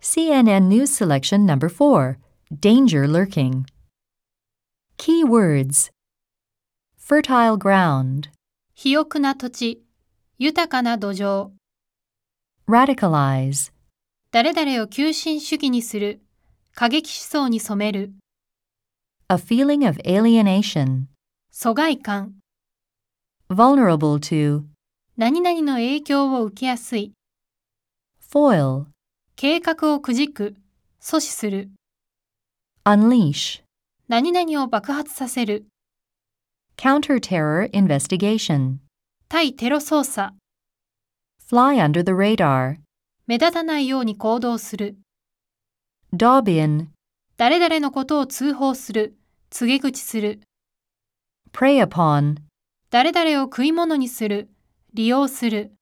CNN News Selection Number 4. Danger Lurking. Key words. Fertile ground. 肥沃な土地、豊かな土壌。 Radicalize. 誰々を急進主義にする、過激思想に染める。 A feeling of alienation. 疎外感。 Vulnerable to. 何々の影響を受けやすい。 Foil. 計画をくじく、阻止する。 Unleash. 何々を爆発させる。 Counter-terror investigation. 対テロ捜査。 Fly under the radar. 目立たないように行動する。 Dob in. 誰々のことを通報する、告げ口する。 Prey upon. 誰々を食い物にする、利用する。